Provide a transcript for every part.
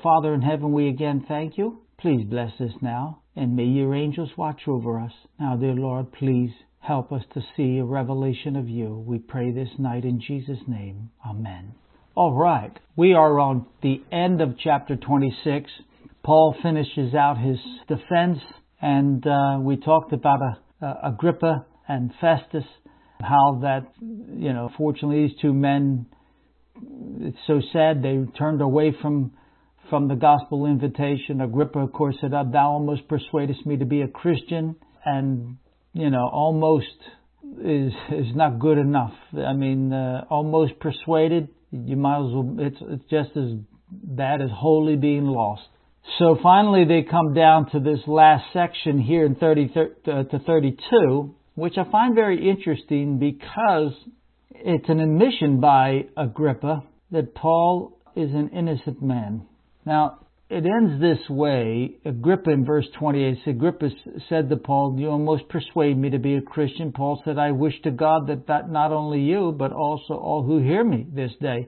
Father in heaven, we again thank you. Please bless us now, and may your angels watch over us. Now, dear Lord, please help us to see a revelation of you. We pray this night in Jesus' name. Amen. All right. We are on the end of chapter 26. Paul finishes out his defense, and we talked about Agrippa and Festus, how that, fortunately these two men, it's so sad, they turned away from the gospel invitation. Agrippa, of course, said, thou almost persuadest me to be a Christian, and, almost is not good enough. I mean, almost persuaded, you might as well, it's just as bad as wholly being lost. So finally they come down to this last section here in 30 to 32, which I find very interesting because it's an admission by Agrippa that Paul is an innocent man. Now, it ends this way. Agrippa in verse 28, Agrippa said to Paul, you almost persuade me to be a Christian. Paul said, I wish to God that not only you, but also all who hear me this day,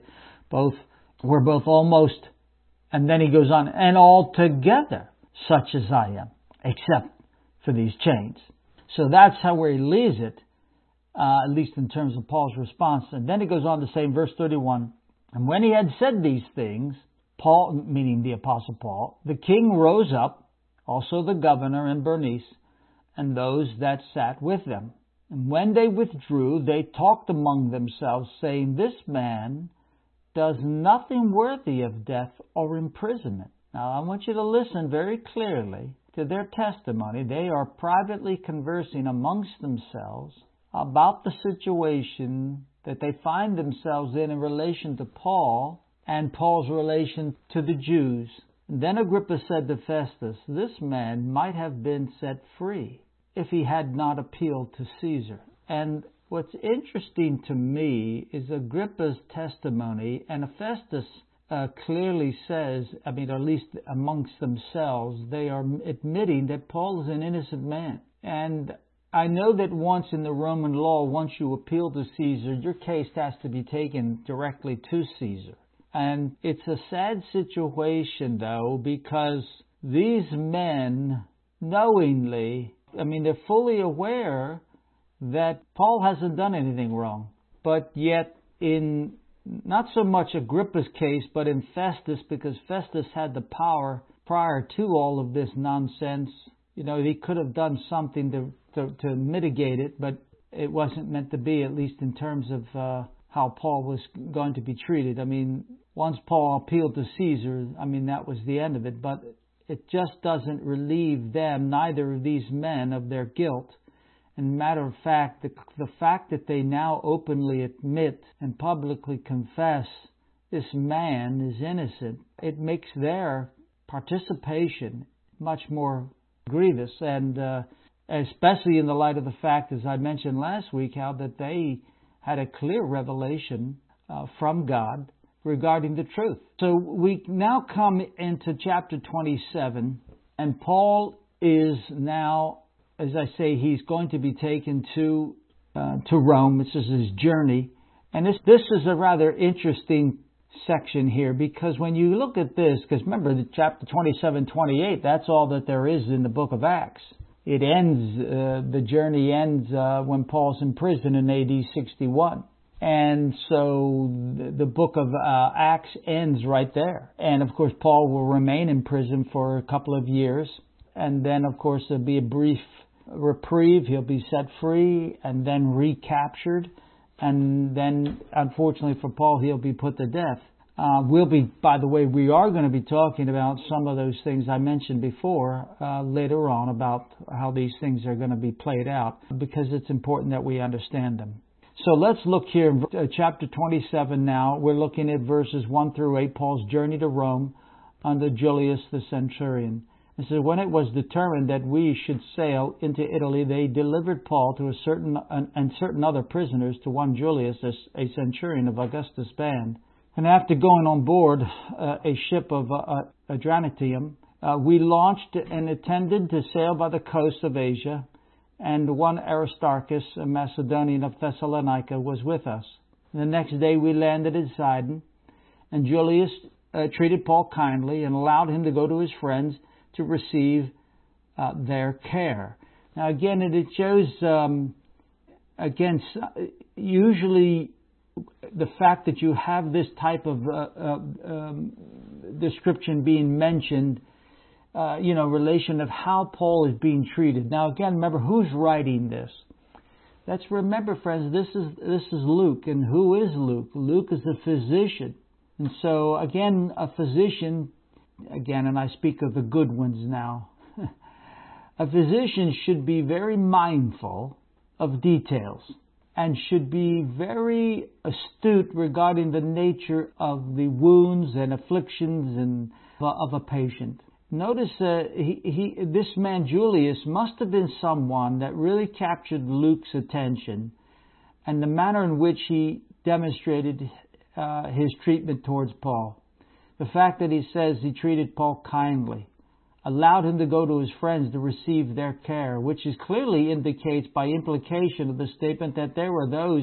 were both almost, and then he goes on, and altogether such as I am, except for these chains. So that's how he leaves it, at least in terms of Paul's response. And then he goes on to say in verse 31, and when he had said these things, Paul, meaning the Apostle Paul, the king rose up, also the governor and Bernice, and those that sat with them. And when they withdrew, they talked among themselves, saying, this man does nothing worthy of death or imprisonment. Now, I want you to listen very clearly to their testimony. They are privately conversing amongst themselves about the situation that they find themselves in relation to Paul and Paul's relation to the Jews. And then Agrippa said to Festus, this man might have been set free if he had not appealed to Caesar. And what's interesting to me is Agrippa's testimony, and Festus clearly says, or at least amongst themselves, they are admitting that Paul is an innocent man. And I know that once in the Roman law, once you appeal to Caesar, your case has to be taken directly to Caesar. And it's a sad situation, though, because these men knowingly, they're fully aware that Paul hasn't done anything wrong. But yet in not so much Agrippa's case, but in Festus, because Festus had the power prior to all of this nonsense. He could have done something to mitigate it, but it wasn't meant to be, at least in terms of how Paul was going to be treated. Once Paul appealed to Caesar, that was the end of it. But it just doesn't relieve them, neither of these men, of their guilt. And matter of fact, the fact that they now openly admit and publicly confess this man is innocent, it makes their participation much more grievous. And especially in the light of the fact, as I mentioned last week, how that they had a clear revelation from God regarding the truth. So we now come into chapter 27, and Paul is now, as I say, he's going to be taken to Rome. This is his journey. And this is a rather interesting section here, because when you look at this, because remember the chapter 27, 28, that's all that there is in the book of Acts. It ends, the journey ends when Paul's in prison in AD 61. And so the book of Acts ends right there. And of course, Paul will remain in prison for a couple of years. And then, of course, there'll be a brief reprieve. He'll be set free and then recaptured. And then, unfortunately for Paul, he'll be put to death. By the way, we are going to be talking about some of those things I mentioned before later on, about how these things are going to be played out, because it's important that we understand them. So let's look here, chapter 27 now. We're looking at verses 1 through 8, Paul's journey to Rome under Julius the centurion. It says, when it was determined that we should sail into Italy, they delivered Paul to certain other prisoners to one Julius, a centurion of Augustus' band. And after going on board a ship of Adramyttium, we launched and intended to sail by the coast of Asia, and one Aristarchus, a Macedonian of Thessalonica, was with us. The next day we landed at Sidon, and Julius treated Paul kindly and allowed him to go to his friends to receive their care. Now, again, it shows, usually the fact that you have this type of description being mentioned, relation of how Paul is being treated. Now, again, remember, who's writing this? Let's remember, friends, this is Luke. And who is Luke? Luke is a physician. And so, again, a physician, and I speak of the good ones now, a physician should be very mindful of details and should be very astute regarding the nature of the wounds and afflictions of a patient. Notice this man Julius must have been someone that really captured Luke's attention and the manner in which he demonstrated his treatment towards Paul. The fact that he says he treated Paul kindly, allowed him to go to his friends to receive their care, which is clearly indicates by implication of the statement that there were those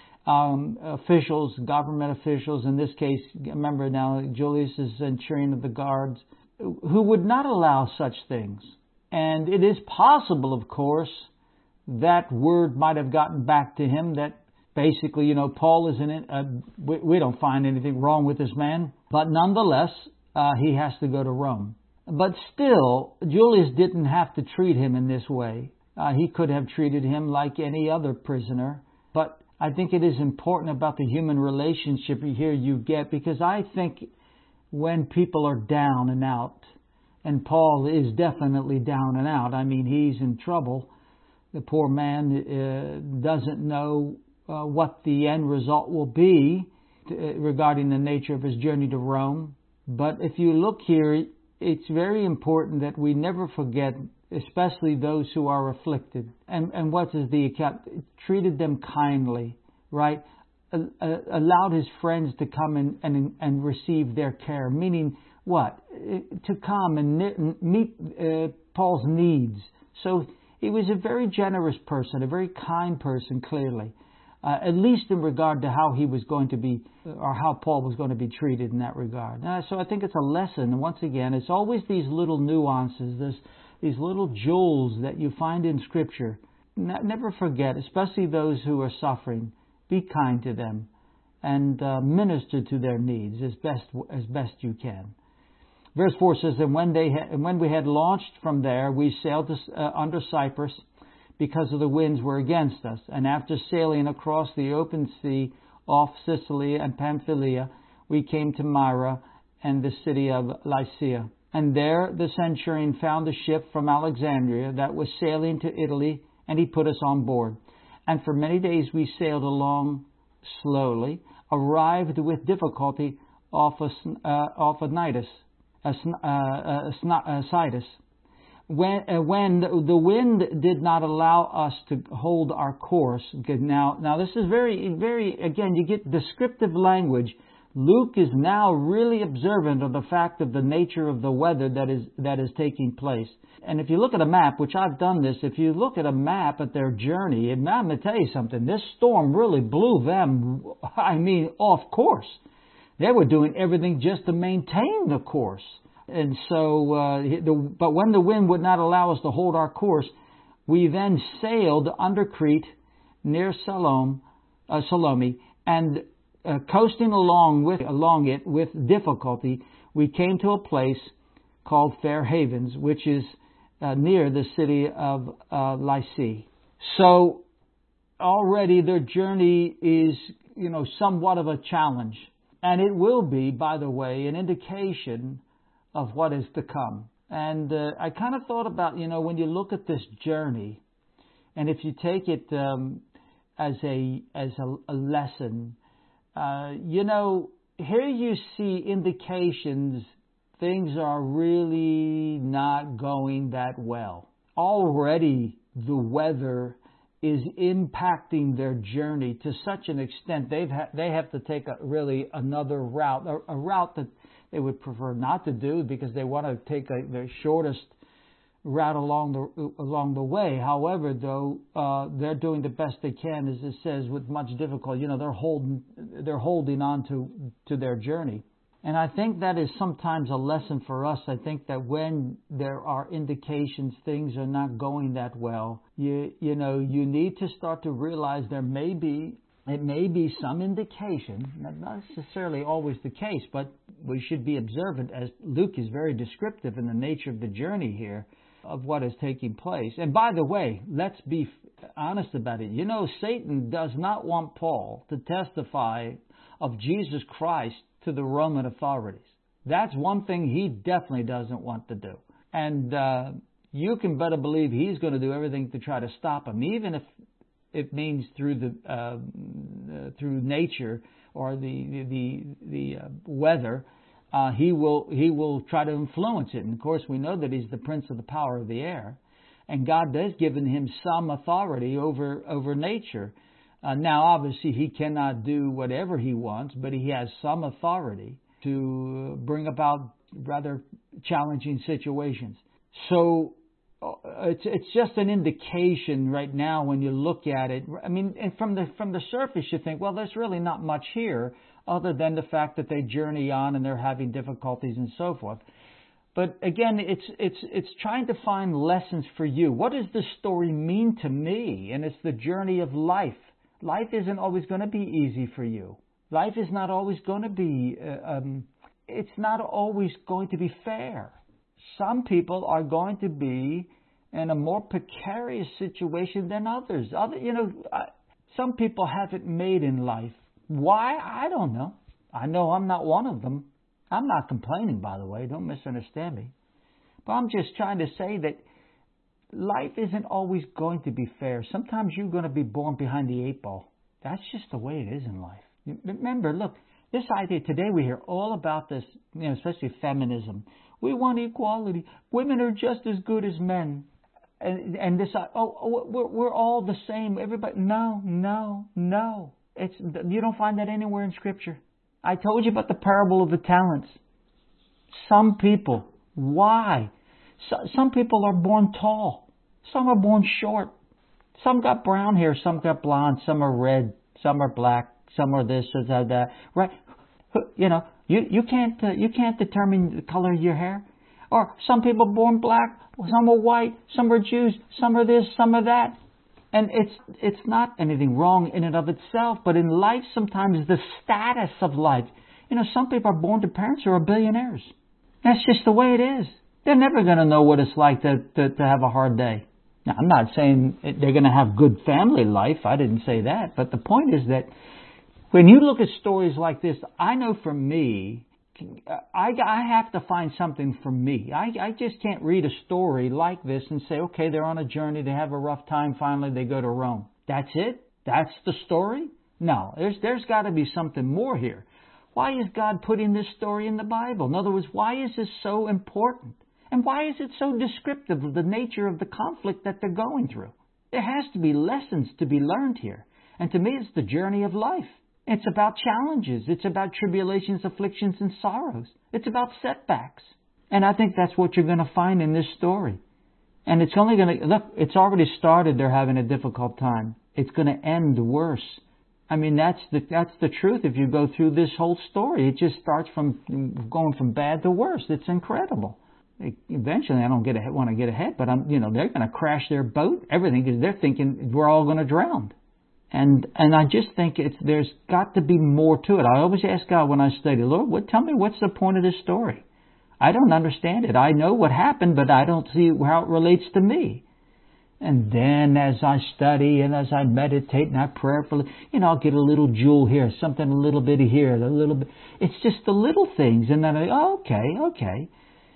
officials, government officials, in this case, remember now, Julius is centurion of the guards, who would not allow such things. And it is possible, of course, that word might have gotten back to him that basically, Paul isn't it. We don't find anything wrong with this man, but nonetheless, he has to go to Rome. But still, Julius didn't have to treat him in this way. He could have treated him like any other prisoner. But I think it is important about the human relationship here you get, because I think when people are down and out, and Paul is definitely down and out, I mean, he's in trouble. The poor man doesn't know what the end result will be regarding the nature of his journey to Rome. But if you look here, it's very important that we never forget, especially those who are afflicted. And what is the account? Treated them kindly, right? Allowed his friends to come and receive their care. Meaning what? To come and meet Paul's needs. So he was a very generous person, a very kind person, clearly. At least in regard to how he was going to be, or how Paul was going to be treated in that regard. So I think it's a lesson. And once again, it's always these little nuances, these little jewels that you find in Scripture. Never forget, especially those who are suffering, be kind to them and minister to their needs as best you can. Verse 4 says, and when we had launched from there, we sailed under Cyprus, because of the winds were against us. And after sailing across the open sea off Sicily and Pamphylia, we came to Myra and the city of Lycia. And there the centurion found a ship from Alexandria that was sailing to Italy, and he put us on board. And for many days we sailed along slowly, arrived with difficulty off of Cnidus. When the wind did not allow us to hold our course. Now this is very, very, again, you get descriptive language. Luke is now really observant of the fact of the nature of the weather that is taking place. And if you look at a map, which I've done this, if you look at a map at their journey, I'm going to tell you something, this storm really blew them, off course. They were doing everything just to maintain the course. And so, but when the wind would not allow us to hold our course, we then sailed under Crete near Salome, and coasting along it with difficulty, we came to a place called Fair Havens, which is near the city of Lycia. So already their journey is, somewhat of a challenge, and it will be, by the way, an indication of what is to come. And I kind of thought about, when you look at this journey, and if you take it as a lesson, here you see indications things are really not going that well. Already the weather is impacting their journey to such an extent they have to take another route, a route that they would prefer not to do because they want to take the shortest route along the way. However, though, they're doing the best they can, as it says, with much difficulty. They're holding on to their journey. And I think that is sometimes a lesson for us. I think that when there are indications things are not going that well, you need to start to realize it may be some indication, not necessarily always the case, but we should be observant, as Luke is very descriptive in the nature of the journey here of what is taking place. And by the way, let's be honest about it. Satan does not want Paul to testify of Jesus Christ to the Roman authorities. That's one thing he definitely doesn't want to do. And you can better believe he's going to do everything to try to stop him, even if it means through nature or the weather. He will try to influence it. And of course, we know that he's the prince of the power of the air, and God has given him some authority over nature. Now, obviously, he cannot do whatever he wants, but he has some authority to bring about rather challenging situations. So it's just an indication right now when you look at it. I mean, and from the surface, you think, well, there's really not much here other than the fact that they journey on and they're having difficulties and so forth. But again, it's trying to find lessons for you. What does this story mean to me? And it's the journey of life. Life isn't always going to be easy for you. Life is not always going to be, it's not always going to be fair. Some people are going to be in a more precarious situation than others. Some people have it made in life. Why? I don't know. I know I'm not one of them. I'm not complaining, by the way. Don't misunderstand me. But I'm just trying to say that life isn't always going to be fair. Sometimes you're going to be born behind the 8 ball. That's just the way it is in life. Remember, look, this idea, today we hear all about this, especially feminism. We want equality. Women are just as good as men. And this, we're all the same. Everybody, no. You don't find that anywhere in Scripture. I told you about the parable of the talents. Some people, why? Some people are born tall. Some are born short. Some got brown hair. Some got blonde. Some are red. Some are black. Some are this or that. Right? You can't determine the color of your hair. Or some people born black. Some are white. Some are Jews. Some are this. Some are that. And it's not anything wrong in and of itself, but in life sometimes the status of life. Some people are born to parents who are billionaires. That's just the way it is. They're never going to know what it's like to have a hard day. Now, I'm not saying they're going to have good family life. I didn't say that. But the point is that when you look at stories like this, I know for me, I have to find something for me. I just can't read a story like this and say, okay, they're on a journey, they have a rough time, finally they go to Rome. That's it? That's the story? No, there's got to be something more here. Why is God putting this story in the Bible? In other words, why is this so important? And why is it so descriptive of the nature of the conflict that they're going through? There has to be lessons to be learned here. And to me, it's the journey of life. It's about challenges. It's about tribulations, afflictions, and sorrows. It's about setbacks. And I think that's what you're going to find in this story. And it's only going to, look, it's already started. They're having a difficult time. It's going to end worse. I mean, that's the truth. If you go through this whole story, it just starts from going from bad to worse. It's incredible. Eventually, I don't want to get ahead, but they're going to crash their boat, everything, because they're thinking we're all going to drown. And I just think there's got to be more to it. I always ask God when I study, Lord, tell me what's the point of this story? I don't understand it. I know what happened, but I don't see how it relates to me. And then as I study and as I meditate and I prayerfully, I'll get a little jewel here, something a little bit here, a little bit. It's just the little things. And then okay.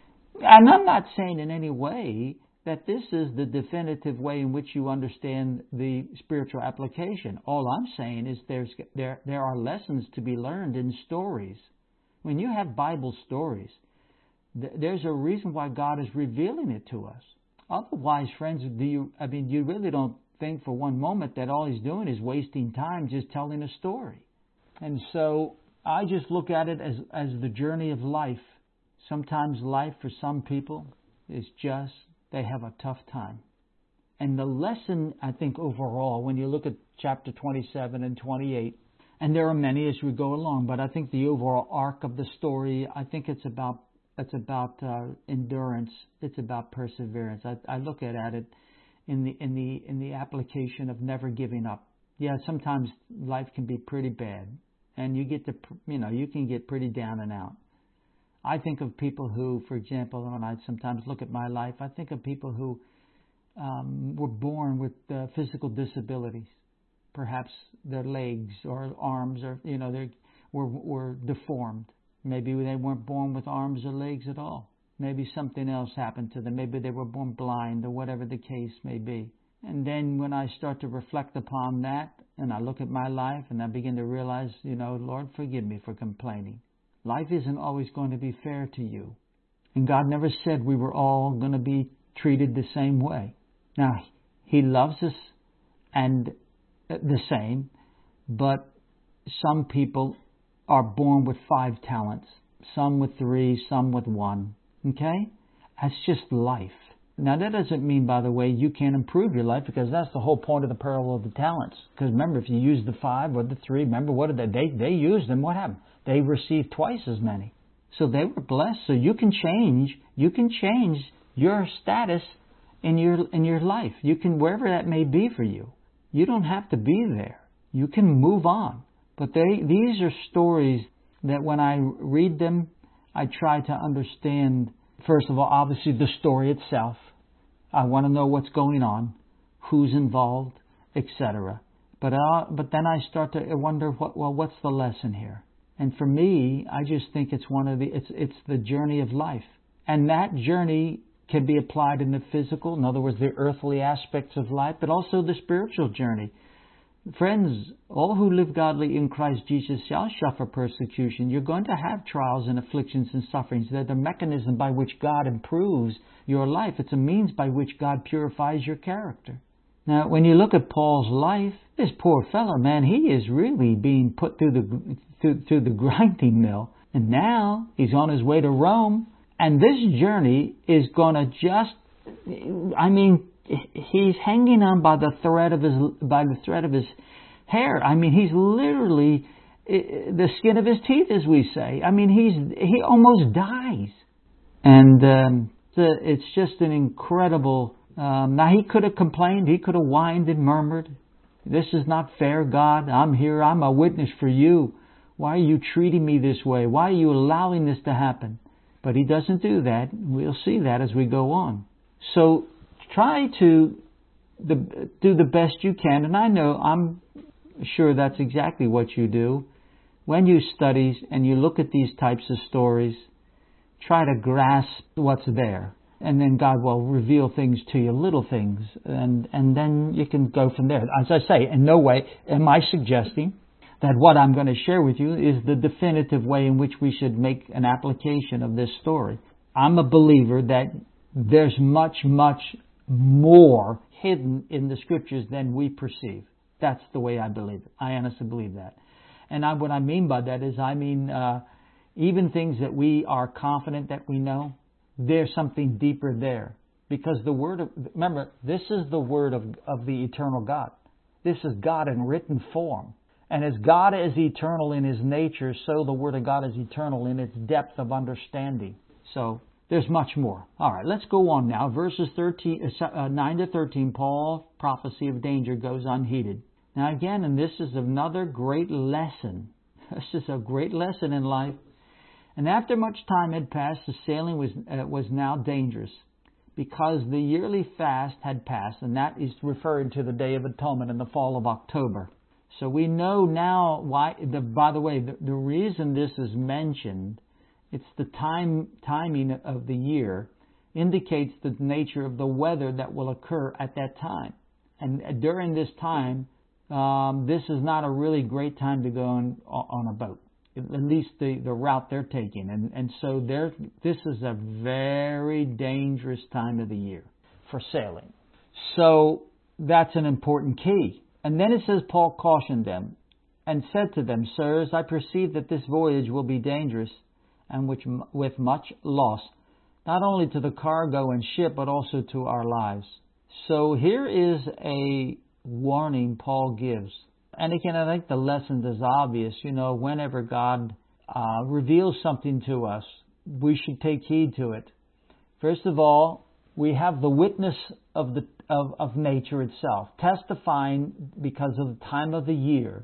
And I'm not saying in any way that this is the definitive way in which you understand the spiritual application. All I'm saying is there are lessons to be learned in stories. When you have Bible stories, there's a reason why God is revealing it to us. Otherwise, friends, you really don't think for one moment that all He's doing is wasting time just telling a story. And so I just look at it as the journey of life. Sometimes life for some people is just, they have a tough time. And the lesson, I think, overall, when you look at chapter 27 and 28, And there are many as we go along, but I think the overall arc of the story, I think it's about endurance. It's about perseverance. I look at it in the application of never giving up. Yeah, sometimes life can be pretty bad, and you can get pretty down and out. I think of people who, for example, when I sometimes look at my life, I think of people who were born with physical disabilities. Perhaps their legs or arms they were deformed. Maybe they weren't born with arms or legs at all. Maybe something else happened to them. Maybe they were born blind or whatever the case may be. And then when I start to reflect upon that and I look at my life and I begin to realize, Lord, forgive me for complaining. Life isn't always going to be fair to you. And God never said we were all going to be treated the same way. Now, He loves us and the same, but some people are born with 5 talents, some with 3, some with 1. Okay? That's just life. Now, that doesn't mean, by the way, you can't improve your life, because that's the whole point of the parable of the talents. Because remember, if you use the 5 or the 3, remember, what did they used them? What happened? They received twice as many. So they were blessed. So you can change your status in your life. You can, wherever that may be for you. You don't have to be there. You can move on. But these are stories that when I read them, I try to understand, first of all, obviously the story itself. I want to know what's going on, who's involved, etc. But then I start to wonder, what's the lesson here? And for me, I just think it's it's the journey of life. And that journey can be applied in the physical, in other words, the earthly aspects of life, but also the spiritual journey. Friends, all who live godly in Christ Jesus shall suffer persecution. You're going to have trials and afflictions and sufferings. They're the mechanism by which God improves your life. It's a means by which God purifies your character. Now, when you look at Paul's life, this poor fellow, man, he is really being put through the grinding mill. And now he's on his way to Rome. And this journey is going to he's hanging on by the thread of his hair. He's literally the skin of his teeth, as we say. He almost dies. And it's just an incredible. Now, he could have complained. He could have whined and murmured. This is not fair, God. I'm here. I'm a witness for you. Why are you treating me this way? Why are you allowing this to happen? But he doesn't do that. We'll see that as we go on. So try to do the best you can. And I'm sure that's exactly what you do. When you study and you look at these types of stories, try to grasp what's there. And then God will reveal things to you, little things. And then you can go from there. As I say, in no way am I suggesting that what I'm going to share with you is the definitive way in which we should make an application of this story. I'm a believer that there's much, much more hidden in the Scriptures than we perceive. That's the way I believe it. I honestly believe that. And what I mean by that is, even things that we are confident that we know, there's something deeper there. Because remember, this is the Word of the eternal God. This is God in written form. And as God is eternal in His nature, so the Word of God is eternal in its depth of understanding. So there's much more. All right, let's go on now. Verses 9 to 13, Paul's prophecy of danger goes unheeded. Now again, and this is another great lesson. This is a great lesson in life. And after much time had passed, the sailing was now dangerous, because the yearly fast had passed, and that is referring to the Day of Atonement in the fall of October. So we know now why. By the way, the reason this is mentioned, it's the timing of the year, indicates the nature of the weather that will occur at that time. And during this time, this is not a really great time to go on a boat, at least the route they're taking. And so this is a very dangerous time of the year for sailing. So that's an important key. And then it says, Paul cautioned them and said to them, Sirs, I perceive that this voyage will be dangerous and with much loss, not only to the cargo and ship, but also to our lives. So here is a warning Paul gives. And again, I think the lesson is obvious. Whenever God reveals something to us, we should take heed to it. First of all, we have the witness of nature itself, testifying because of the time of the year.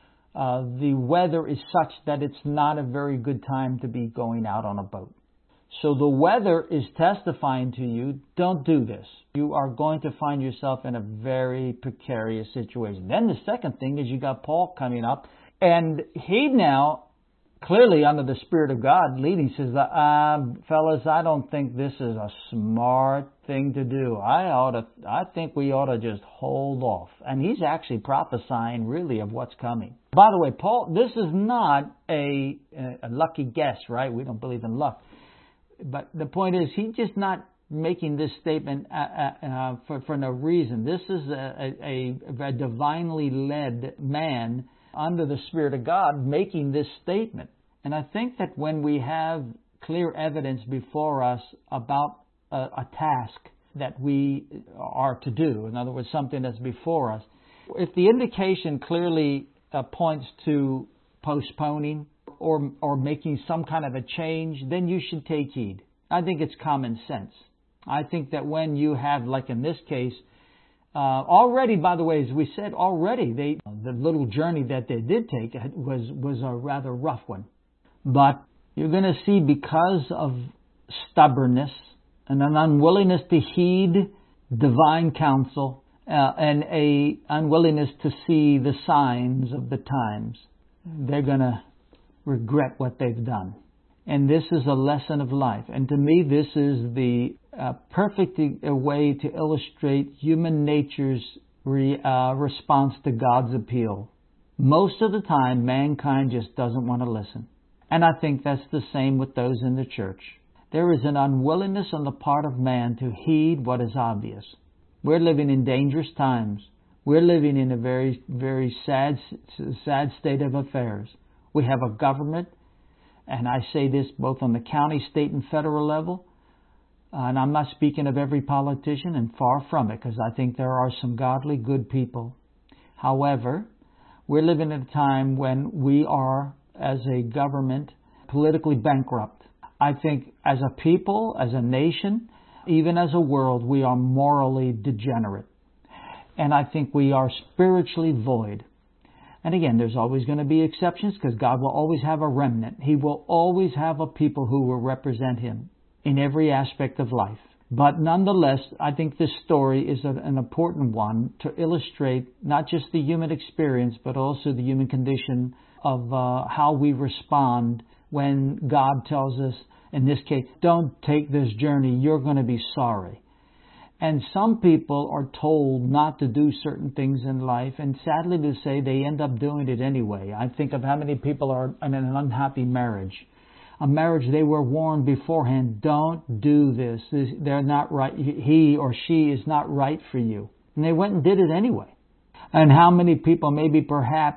The weather is such that it's not a very good time to be going out on a boat. So the weather is testifying to you, don't do this. You are going to find yourself in a very precarious situation. Then the second thing is you got Paul coming up, and he now, clearly under the Spirit of God leading, says, fellas, I don't think this is a smart thing to do. I think we ought to just hold off. And he's actually prophesying really of what's coming. By the way, Paul, this is not a lucky guess, right? We don't believe in luck. But the point is, he's just not making this statement for no reason. This is a divinely led man under the Spirit of God making this statement. And I think that when we have clear evidence before us about a task that we are to do, in other words, something that's before us, if the indication clearly points to postponing or making some kind of a change, then you should take heed. I think it's common sense. I think that when you have, like in this case, already, by the way, as we said, already the little journey that they did take was a rather rough one. But you're going to see, because of stubbornness and an unwillingness to heed divine counsel and a unwillingness to see the signs of the times, they're going to regret what they've done. And this is a lesson of life. And to me, this is the perfect way to illustrate human nature's response to God's appeal. Most of the time, mankind just doesn't want to listen. And I think that's the same with those in the church. There is an unwillingness on the part of man to heed what is obvious. We're living in dangerous times. We're living in a very, very sad state of affairs. We have a government, and I say this both on the county, state, and federal level, and I'm not speaking of every politician, and far from it, because I think there are some godly, good people. However, we're living in a time when we are, as a government, politically bankrupt. I think as a people, as a nation, even as a world, we are morally degenerate. And I think we are spiritually void. And again, there's always going to be exceptions, because God will always have a remnant. He will always have a people who will represent Him in every aspect of life. But nonetheless, I think this story is an important one to illustrate not just the human experience, but also the human condition of how we respond when God tells us, in this case, don't take this journey, you're going to be sorry. And some people are told not to do certain things in life, and sadly to say, they end up doing it anyway. I think of how many people are in an unhappy marriage. A marriage they were warned beforehand, don't do this. They're not right. He or she is not right for you. And they went and did it anyway. And how many people maybe perhaps,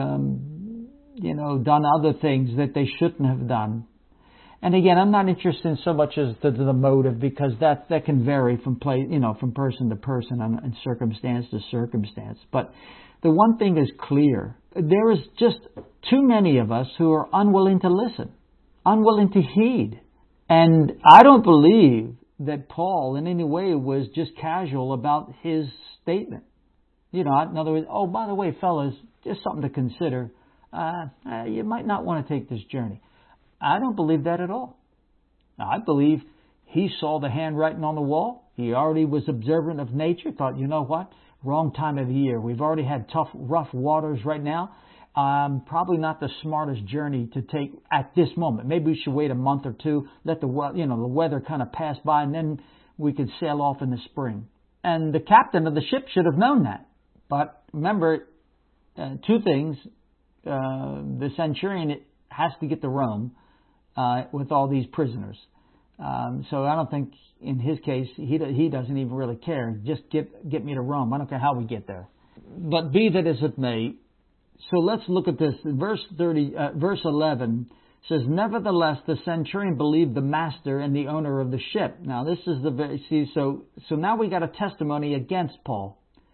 done other things that they shouldn't have done. And again, I'm not interested in so much as to the motive, because that can vary from from person to person and circumstance to circumstance. But the one thing is clear: there is just too many of us who are unwilling to listen, unwilling to heed. And I don't believe that Paul in any way was just casual about his statement. In other words, oh, by the way, fellas, just something to consider. You might not want to take this journey. I don't believe that at all. Now, I believe he saw the handwriting on the wall. He already was observant of nature, thought, you know what, wrong time of the year. We've already had tough, rough waters right now. Probably not the smartest journey to take at this moment. Maybe we should wait a month or two, let the weather kind of pass by, and then we could sail off in the spring. And the captain of the ship should have known that. But remember, two things. The centurion has to get to Rome with all these prisoners. So I don't think in his case he doesn't even really care. Just get me to Rome. I don't care how we get there. But be that as it may, so let's look at this. Verse 11 says, "Nevertheless, the centurion believed the master and the owner of the ship." Now this is so now we got a testimony against Paul.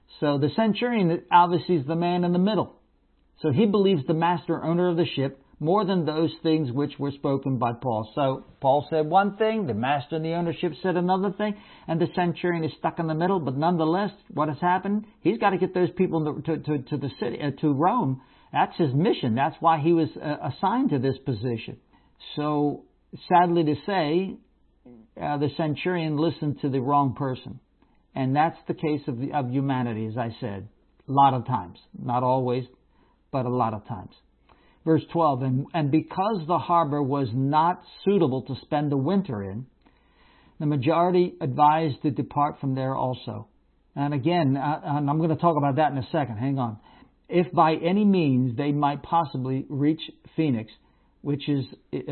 So the centurion obviously is the man in the middle. So he believes the master owner of the ship more than those things which were spoken by Paul. So Paul said one thing, the master in the ownership said another thing, and the centurion is stuck in the middle. But nonetheless, what has happened? He's got to get those people to the city, to Rome. That's his mission. That's why he was assigned to this position. So sadly to say, the centurion listened to the wrong person. And that's the case of humanity, as I said, a lot of times. Not always, but a lot of times. Verse 12, and because the harbor was not suitable to spend the winter in, the majority advised to depart from there also. And again, and I'm going to talk about that in a second, hang on. If by any means they might possibly reach Phoenix, which is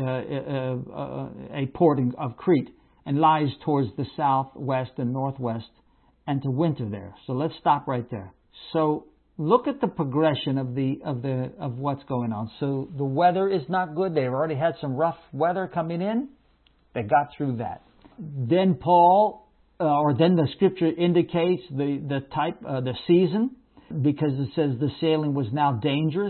a port of Crete, and lies towards the southwest and northwest, and to winter there. So let's stop right there. So look at the progression of what's going on. So the weather is not good. They've already had some rough weather coming in. They got through that. Then then the scripture indicates the type, the season, because it says the sailing was now dangerous.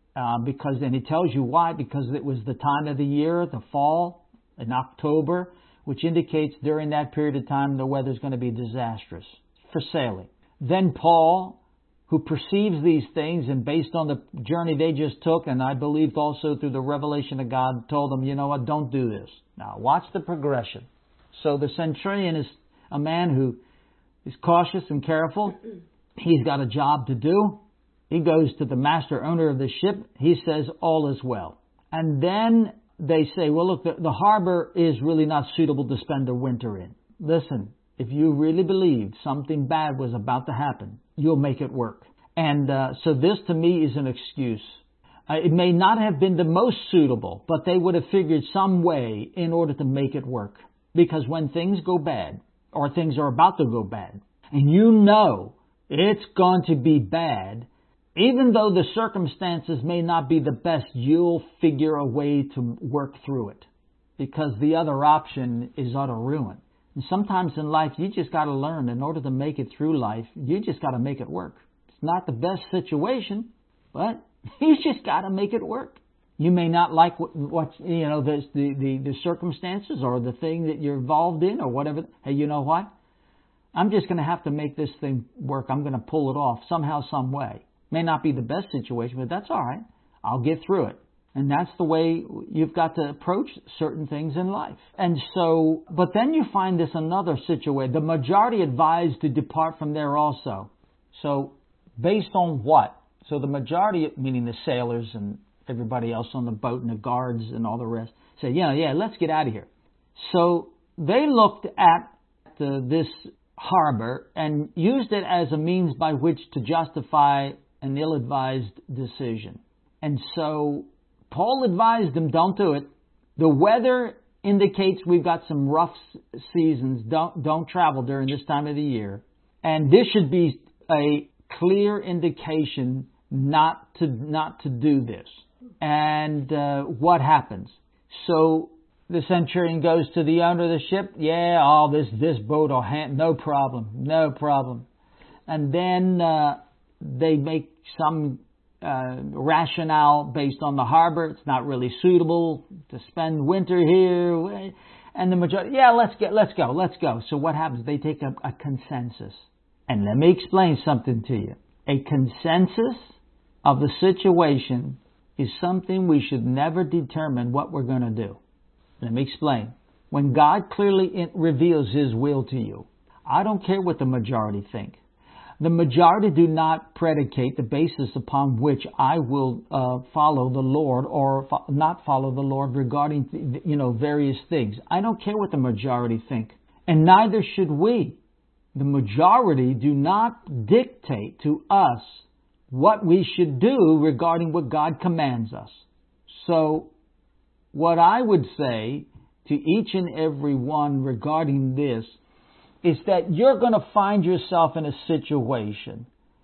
And it tells you why. Because it was the time of the year, the fall, in October, which indicates during that period of time the weather's going to be disastrous for sailing. Then Paul, who perceives these things, and based on the journey they just took, and I believe also through the revelation of God, told them, you know what, don't do this. Now, watch the progression. So the centurion is a man who is cautious and careful. He's got a job to do. He goes to the master owner of the ship. He says, all is well. And then they say, well, look, the harbor is really not suitable to spend the winter in. Listen, if you really believed something bad was about to happen, you'll make it work. And so this to me is an excuse. It may not have been the most suitable, but they would have figured some way in order to make it work. Because when things go bad, or things are about to go bad, and you know it's going to be bad, even though the circumstances may not be the best, you'll figure a way to work through it. Because the other option is utter ruin. And sometimes in life, you just got to learn, in order to make it through life, you just got to make it work. It's not the best situation, but you just got to make it work. You may not like what you know, the circumstances or the thing that you're involved in or whatever. Hey, you know what? I'm just going to have to make this thing work. I'm going to pull it off somehow, some way. May not be the best situation, but that's all right. I'll get through it. And that's the way you've got to approach certain things in life. And so, but then you find this another situation. The majority advised to depart from there also. So, based on what? So the majority, meaning the sailors and everybody else on the boat and the guards and all the rest, say, yeah, let's get out of here. So they looked at this harbor and used it as a means by which to justify an ill-advised decision. And so Paul advised them, don't do it. The weather indicates we've got some rough seasons. Don't travel during this time of the year. And this should be a clear indication not to do this. And what happens? So the centurion goes to the owner of the ship. Yeah, this boat will no problem. And then they make some rationale based on the harbor. It's not really suitable to spend winter here. And the majority, let's go. So what happens? They take a consensus. And let me explain something to you. A consensus of the situation is something we should never determine what we're going to do. Let me explain. When God clearly reveals His will to you, I don't care what the majority think. The majority do not predicate the basis upon which I will follow the Lord or not follow the Lord regarding various things. I don't care what the majority think, and neither should we. The majority do not dictate to us what we should do regarding what God commands us. So, what I would say to each and every one regarding this is that you're going to find yourself in a situation,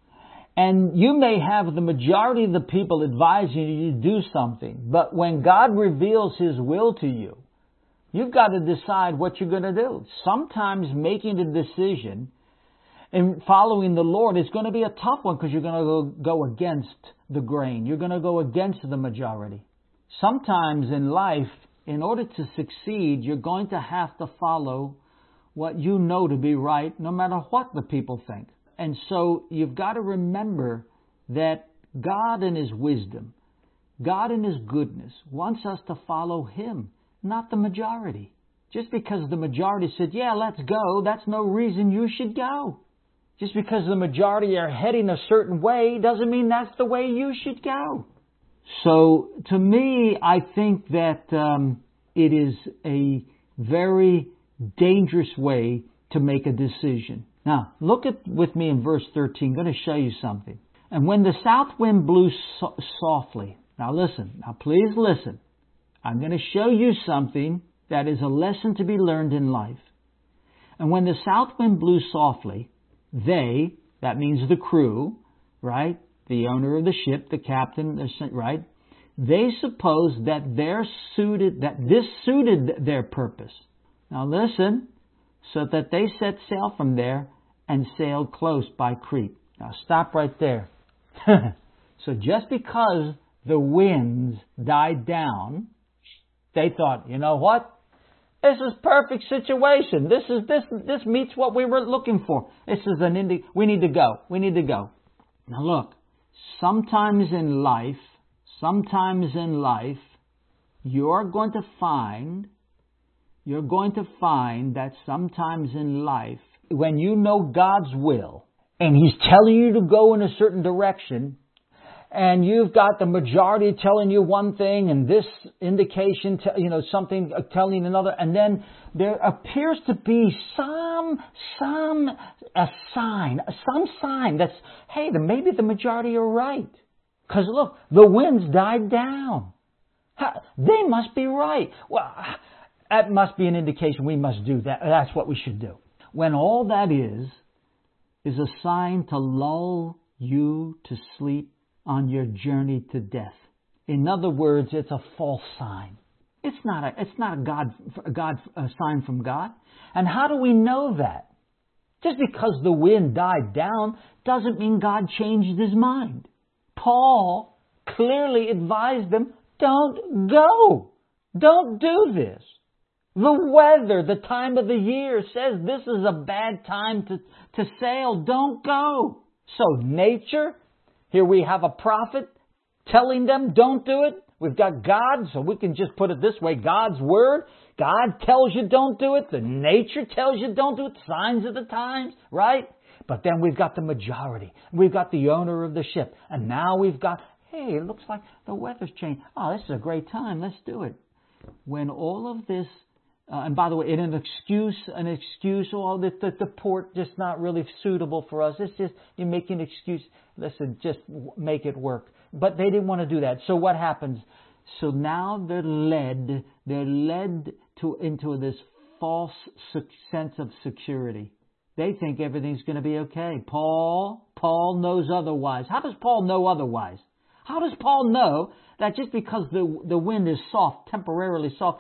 and you may have the majority of the people advising you to do something, but when God reveals His will to you, you've got to decide what you're going to do. Sometimes making a decision in following the Lord, it's going to be a tough one because you're going to go against the grain. You're going to go against the majority. Sometimes in life, in order to succeed, you're going to have to follow what you know to be right, no matter what the people think. And so you've got to remember that God in His wisdom, God in His goodness, wants us to follow Him, not the majority. Just because the majority said, yeah, let's go, that's no reason you should go. Just because the majority are heading a certain way doesn't mean that's the way you should go. So to me, I think that it is a very dangerous way to make a decision. Now, look with me in verse 13. I'm going to show you something. And when the south wind blew softly. Now listen. Now please listen. I'm going to show you something that is a lesson to be learned in life. And when the south wind blew softly, they, that means the crew, right? The owner of the ship, the captain, right? They supposed that this suited their purpose. Now listen, so that they set sail from there and sailed close by Crete. Now stop right there. So just because the winds died down, they thought, you know what? This is perfect situation. This meets what we were looking for. This is we need to go. We need to go. Now look, sometimes in life, you're going to find that sometimes in life, when you know God's will, and He's telling you to go in a certain direction, and you've got the majority telling you one thing, and this indication, something telling another, and then there appears to be some sign that's, hey, maybe the majority are right. Because look, the winds died down. They must be right. Well, that must be an indication we must do that. That's what we should do. When all that is a sign to lull you to sleep on your journey to death. In other words, it's a false sign. It's not a sign from God. And how do we know that? Just because the wind died down doesn't mean God changed His mind. Paul clearly advised them, don't go. Don't do this. The weather, the time of the year says this is a bad time to sail. Don't go. So nature, here we have a prophet telling them don't do it. We've got God, so we can just put it this way, God's Word. God tells you don't do it. The nature tells you don't do it. Signs of the times, right? But then we've got the majority. We've got the owner of the ship. And now we've got, hey, it looks like the weather's changed. Oh, this is a great time. Let's do it. When all of this, and by the way, an excuse, the port just not really suitable for us. It's just, you make an excuse. Listen, just make it work. But they didn't want to do that. So what happens? So now they're led into this false sense of security. They think everything's going to be okay. Paul knows otherwise. How does Paul know otherwise? How does Paul know that just because the wind is soft, temporarily soft,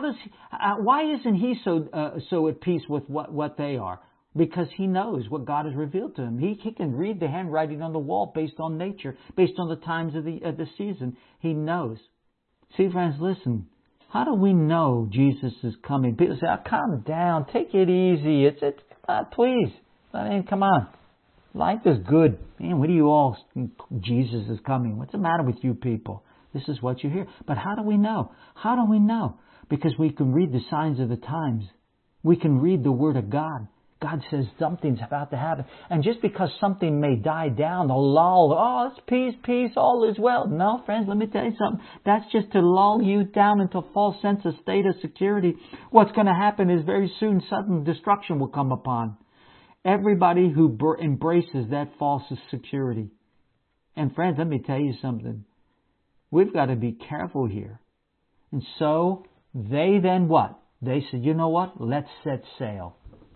why isn't he so at peace with what they are? Because he knows what God has revealed to him. He can read the handwriting on the wall based on nature, based on the times of the season. He knows. See, friends, listen. How do we know Jesus is coming? People say, calm down, take it easy. Please. Come on. Life is good. Man, what do you all think Jesus is coming? What's the matter with you people? This is what you hear. But how do we know? How do we know? Because we can read the signs of the times. We can read the Word of God. God says something's about to happen. And just because something may die down or lull, it's peace, all is well. No, friends, let me tell you something. That's just to lull you down into a false sense of state of security. What's going to happen is very soon sudden destruction will come upon everybody who embraces that false security. And friends, let me tell you something. We've got to be careful here. And so they then what? They said, you know what? Let's set sail.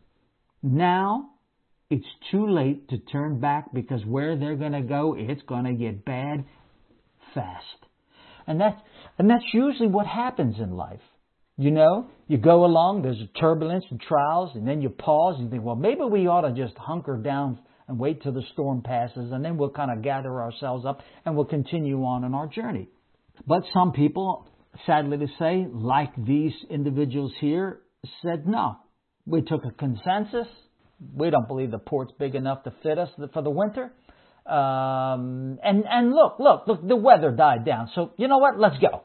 Now, it's too late to turn back because where they're going to go, it's going to get bad fast. And that's usually what happens in life. You know, you go along, there's a turbulence and trials, and then you pause and think, well, maybe we ought to just hunker down and wait till the storm passes, and then we'll kind of gather ourselves up and we'll continue on in our journey. But some people, sadly to say, like these individuals here, said no. We took a consensus. We don't believe the port's big enough to fit us for the winter. And look, the weather died down. So you know what? Let's go.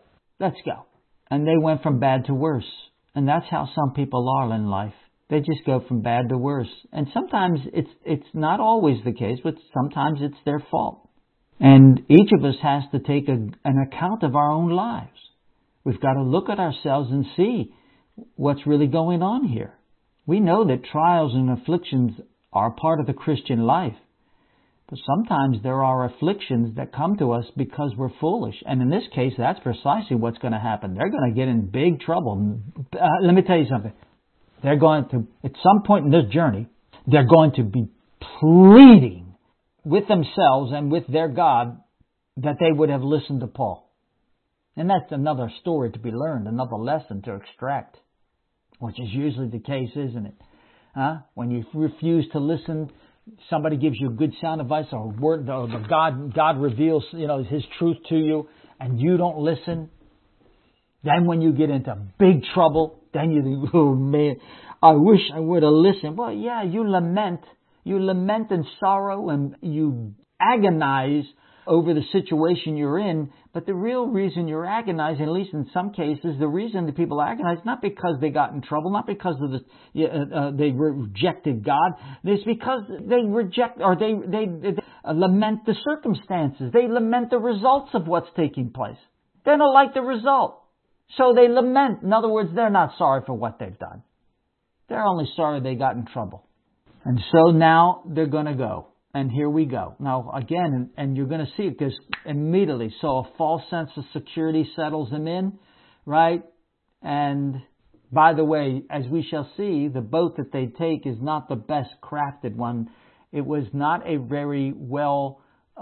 And they went from bad to worse. And that's how some people are in life. They just go from bad to worse. And sometimes it's not always the case, but sometimes it's their fault. And each of us has to take an account of our own lives. We've got to look at ourselves and see what's really going on here. We know that trials and afflictions are part of the Christian life. But sometimes there are afflictions that come to us because we're foolish. And in this case, that's precisely what's going to happen. They're going to get in big trouble. Let me tell you something. They're going to, at some point in this journey, they're going to be pleading with themselves and with their God that they would have listened to Paul. And that's another story to be learned, another lesson to extract, which is usually the case, isn't it? When you refuse to listen, somebody gives you good sound advice or a word, or God reveals, His truth to you, and you don't listen. Then when you get into big trouble, then you think, oh man, I wish I would have listened. Well, yeah, you lament in sorrow and you agonize over the situation you're in, but the real reason you're agonizing, at least in some cases, the reason that people agonize, not because they got in trouble, not because of they rejected God, it's because they reject or they lament the circumstances. They lament the results of what's taking place. They don't like the result. So they lament. In other words, they're not sorry for what they've done. They're only sorry they got in trouble. And so now they're going to go. And here we go. Now, again, and you're going to see it because immediately, so a false sense of security settles them in, right? And by the way, as we shall see, the boat that they take is not the best crafted one. It was not a very well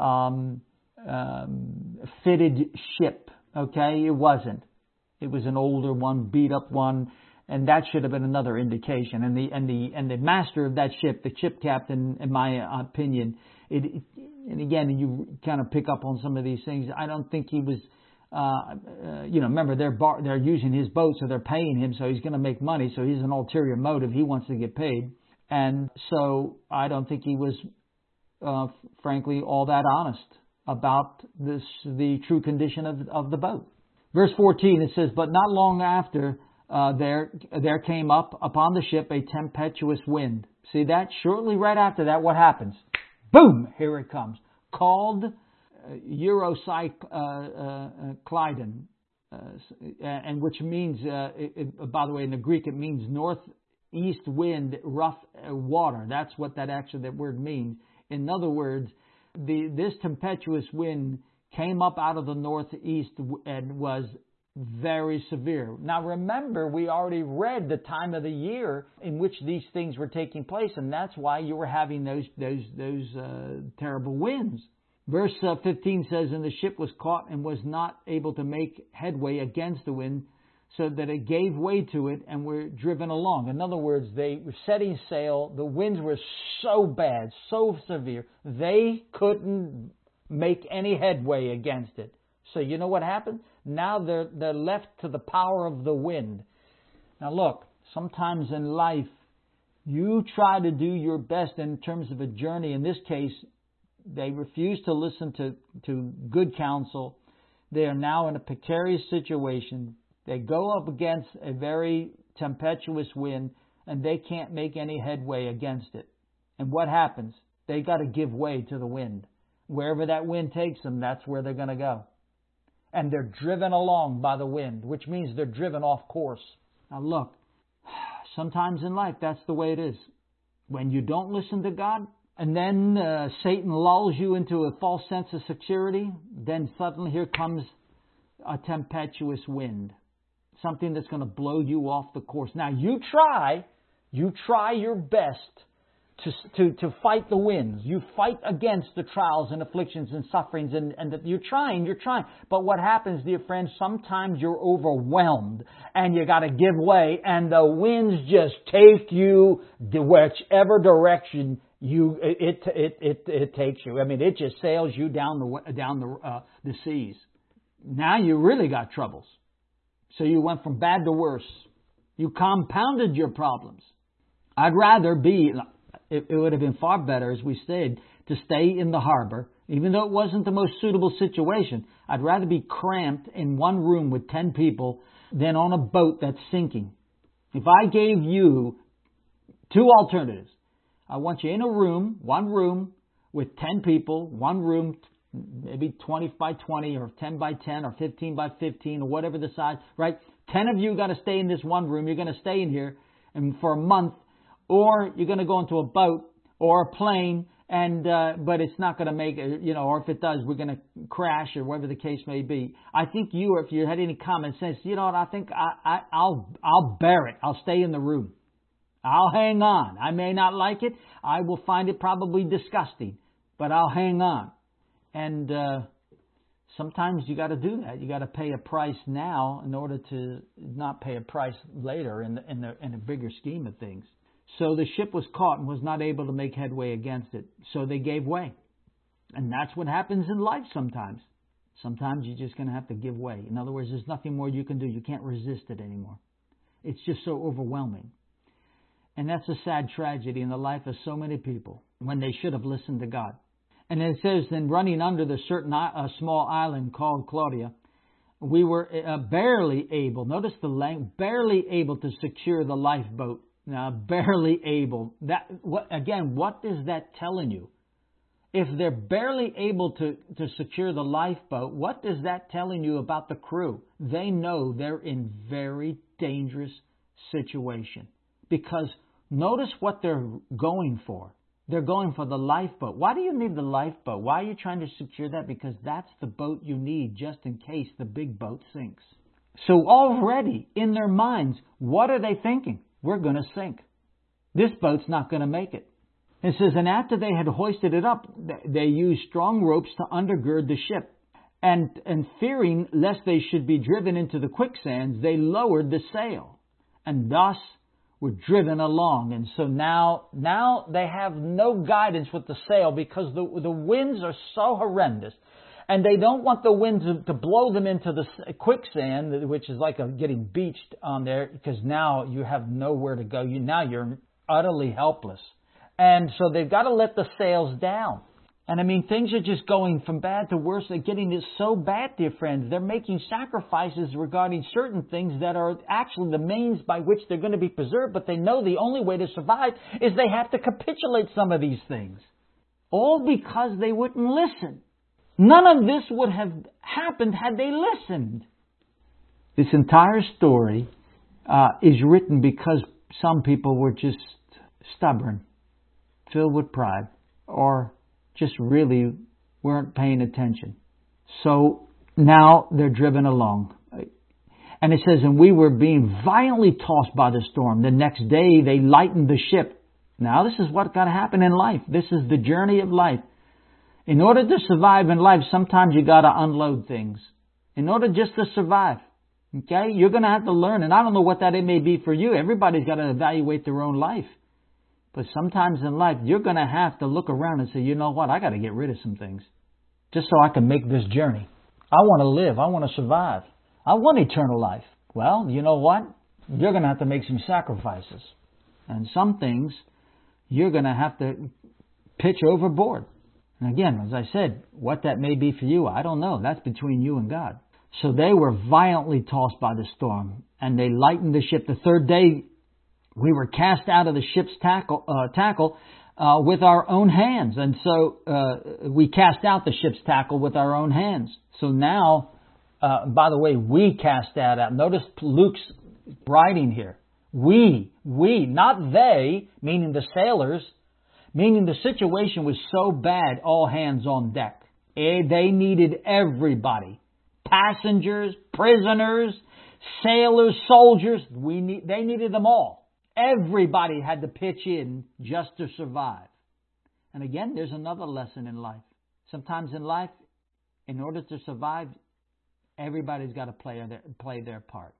fitted ship, okay? It wasn't. It was an older one, beat up one. And that should have been another indication. And the master of that ship, the ship captain, in my opinion, and again, you kind of pick up on some of these things. I don't think he was, remember they're using his boat, so they're paying him, so he's going to make money. So he's an ulterior motive. He wants to get paid, and so I don't think he was, frankly, all that honest about the true condition of the boat. Verse 14 it says, "But not long after." There came up upon the ship a tempestuous wind. See that? Shortly right after that, what happens? Boom! Here it comes. Called Eurocyclidon, and which means, by the way, in the Greek, it means northeast wind, rough water. That's what that word means. In other words, this tempestuous wind came up out of the northeast and was very severe. Now remember, we already read the time of the year in which these things were taking place, and that's why you were having those terrible winds. Verse 15 says, "And the ship was caught and was not able to make headway against the wind, so that it gave way to it and were driven along." In other words, they were setting sail. The winds were so bad, so severe, they couldn't make any headway against it. So you know what happened? Now they're left to the power of the wind. Now look, sometimes in life, you try to do your best in terms of a journey. In this case, they refuse to listen to good counsel. They are now in a precarious situation. They go up against a very tempestuous wind, and they can't make any headway against it. And what happens? They got to give way to the wind. Wherever that wind takes them, that's where they're going to go. And they're driven along by the wind, which means they're driven off course. Now look, sometimes in life, that's the way it is. When you don't listen to God, and then Satan lulls you into a false sense of security, then suddenly here comes a tempestuous wind. Something that's going to blow you off the course. Now you try your best to fight the winds. You fight against the trials and afflictions and sufferings, and that you're trying. But what happens, dear friends, sometimes you're overwhelmed and you got to give way, and the winds just take you whichever direction it takes you. I mean, it just sails you down the seas. Now you really got troubles. So you went from bad to worse. You compounded your problems. I'd rather be. It would have been far better, as we said, to stay in the harbor, even though it wasn't the most suitable situation. I'd rather be cramped in one room with 10 people than on a boat that's sinking. If I gave you 2 alternatives, I want you in a room, one room with 10 people, one room, maybe 20 by 20 or 10 by 10 or 15 by 15 or whatever the size, right? 10 of you got to stay in this one room. You're going to stay in here and for a month. Or you're going to go into a boat or a plane, but it's not going to make it, or if it does, we're going to crash or whatever the case may be. I think if you had any common sense, I think I'll bear it. I'll stay in the room. I'll hang on. I may not like it. I will find it probably disgusting, but I'll hang on. And sometimes you got to do that. You got to pay a price now in order to not pay a price later in a bigger scheme of things. So the ship was caught and was not able to make headway against it. So they gave way. And that's what happens in life sometimes. Sometimes you're just going to have to give way. In other words, there's nothing more you can do. You can't resist it anymore. It's just so overwhelming. And that's a sad tragedy in the life of so many people when they should have listened to God. And it says, then running under the small island called Claudia, we were barely able, notice the language, barely able to secure the lifeboat. Now, barely able. What is that telling you? If they're barely able to secure the lifeboat, what is that telling you about the crew? They know they're in very dangerous situation. Because notice what they're going for. They're going for the lifeboat. Why do you need the lifeboat? Why are you trying to secure that? Because that's the boat you need just in case the big boat sinks. So already in their minds, what are they thinking? We're going to sink. This boat's not going to make it. It says, and after they had hoisted it up, they used strong ropes to undergird the ship. And fearing lest they should be driven into the quicksands, they lowered the sail. And thus were driven along. And so now they have no guidance with the sail because the winds are so horrendous. And they don't want the wind to blow them into the quicksand, which is like getting beached on there, because now you have nowhere to go. Now you're utterly helpless. And so they've got to let the sails down. And I mean, things are just going from bad to worse. They're getting it so bad, dear friends. They're making sacrifices regarding certain things that are actually the means by which they're going to be preserved. But they know the only way to survive is they have to capitulate some of these things. All because they wouldn't listen. None of this would have happened had they listened. This entire story is written because some people were just stubborn, filled with pride, or just really weren't paying attention. So now they're driven along. And it says, and we were being violently tossed by the storm. The next day they lightened the ship. Now this is what got to happen in life. This is the journey of life. In order to survive in life, sometimes you got to unload things. In order just to survive. Okay? You're going to have to learn. And I don't know what that may be for you. Everybody's got to evaluate their own life. But sometimes in life, you're going to have to look around and say, you know what? I got to get rid of some things. Just so I can make this journey. I want to live. I want to survive. I want eternal life. Well, you know what? You're going to have to make some sacrifices. And some things you're going to have to pitch overboard. And again, as I said, what that may be for you, I don't know. That's between you and God. So they were violently tossed by the storm, and they lightened the ship. The third day, we were cast out of the ship's tackle with our own hands. And so we cast out the ship's tackle with our own hands. So now, by the way, we cast that out. Notice Luke's writing here. We, not they, meaning the sailors, meaning the situation was so bad, all hands on deck. They needed everybody. Passengers, prisoners, sailors, soldiers. They needed them all. Everybody had to pitch in just to survive. And again, there's another lesson in life. Sometimes in life, in order to survive, everybody's got to play their part,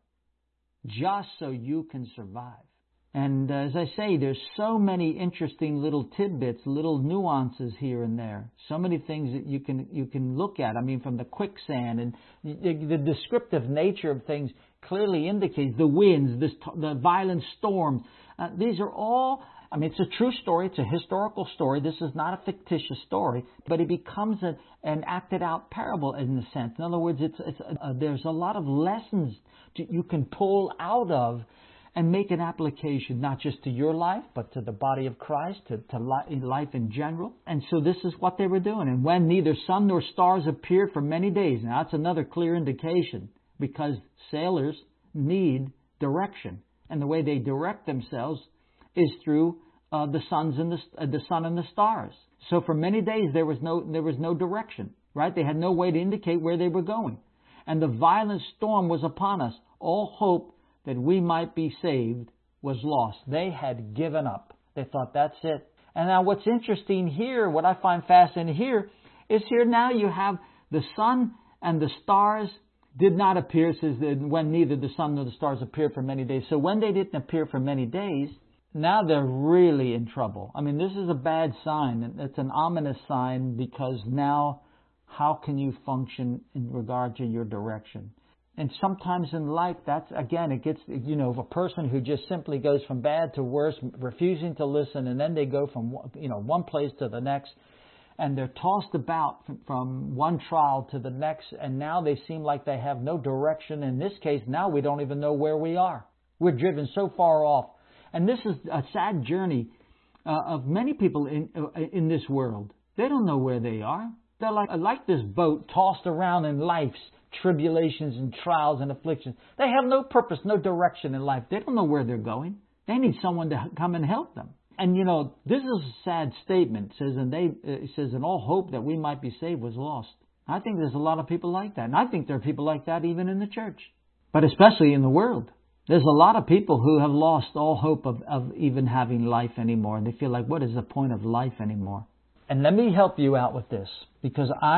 just so you can survive. And as I say, there's so many interesting little tidbits, little nuances here and there. So many things that you can look at. I mean, from the quicksand, and the descriptive nature of things clearly indicates the winds, the violent storms. These are all, I mean, it's a true story. It's a historical story. This is not a fictitious story, but it becomes an acted out parable in a sense. In other words, there's a lot of lessons you can pull out of and make an application, not just to your life, but to the body of Christ, to life in general. And so this is what they were doing. And when neither sun nor stars appeared for many days, now that's another clear indication, because sailors need direction. And the way they direct themselves is through the sun and the stars. So for many days there was no direction, right? They had no way to indicate where they were going. And the violent storm was upon us. All hope that we might be saved was lost. They had given up. They thought, that's it. And now what's interesting here, what I find fascinating here, is here now you have the sun and the stars did not appear, says that when neither the sun nor the stars appeared for many days. So when they didn't appear for many days, now they're really in trouble. I mean, this is a bad sign. It's an ominous sign, because now how can you function in regard to your direction? And sometimes in life, that's, again, it gets, a person who just simply goes from bad to worse, refusing to listen, and then they go from, one place to the next, and they're tossed about from one trial to the next, and now they seem like they have no direction. In this case, now we don't even know where we are. We're driven so far off. And this is a sad journey of many people in this world. They don't know where they are. They're like this boat tossed around in life's tribulations and trials and afflictions. They have no purpose, no direction in life. They don't know where they're going. They need someone to come and help them. And this is a sad statement. It says, and all hope that we might be saved was lost. I think there's a lot of people like that. And I think there are people like that even in the church. But especially in the world. There's a lot of people who have lost all hope of even having life anymore. And they feel like, what is the point of life anymore? And let me help you out with this. Because I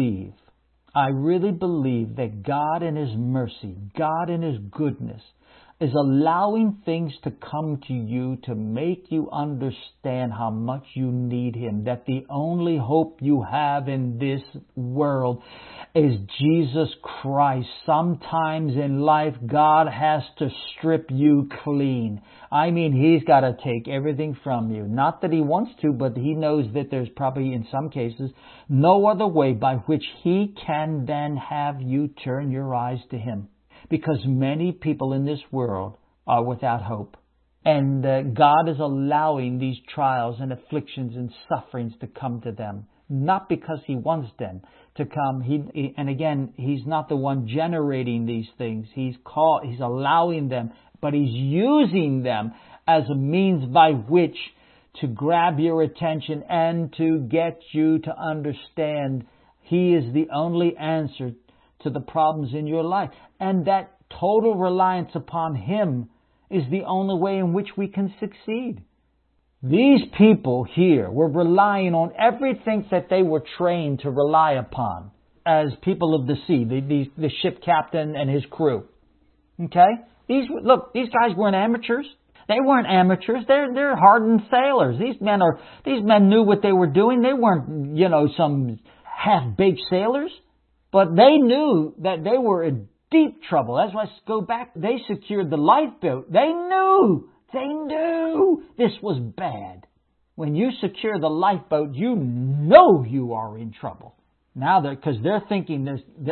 really believe that God in His mercy, God in His goodness, is allowing things to come to you to make you understand how much you need Him. That the only hope you have in this world is Jesus Christ. Sometimes in life, God has to strip you clean. I mean, He's got to take everything from you. Not that He wants to, but He knows that there's probably, in some cases, no other way by which He can then have you turn your eyes to Him. Because many people in this world are without hope. And God is allowing these trials and afflictions and sufferings to come to them. Not because He wants them to come. And again, He's not the one generating these things. He's allowing them. But He's using them as a means by which to grab your attention and to get you to understand He is the only answer to the problems in your life. And that total reliance upon Him is the only way in which we can succeed. These people here were relying on everything that they were trained to rely upon as people of the sea, the ship captain and his crew. Okay? These guys weren't amateurs. They weren't amateurs. They're hardened sailors. These men knew what they were doing. They weren't, some half-baked sailors. But they knew that they were in deep trouble. That's why, go back, they secured the lifeboat. They knew this was bad. When you secure the lifeboat, you know you are in trouble. Now, because they're thinking,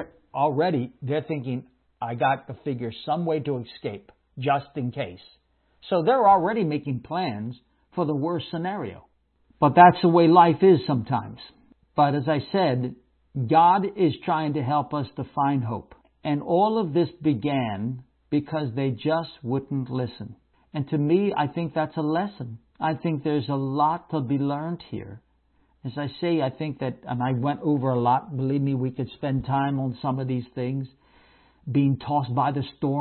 I got to figure some way to escape, just in case. So they're already making plans for the worst scenario. But that's the way life is sometimes. But as I said, God is trying to help us to find hope. And all of this began because they just wouldn't listen. And to me, I think that's a lesson. I think there's a lot to be learned here. As I say, I think that, and I went over a lot, believe me, we could spend time on some of these things. Being tossed by the storm,